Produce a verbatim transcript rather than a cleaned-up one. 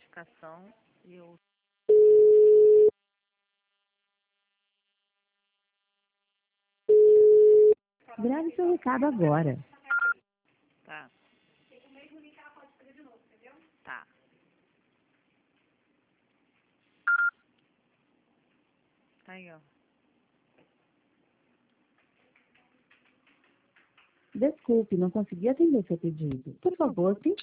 notificação e eu... Grave seu recado agora. Tá. Tá. Tá aí, ó. Desculpe, não consegui atender seu pedido. Por favor, tente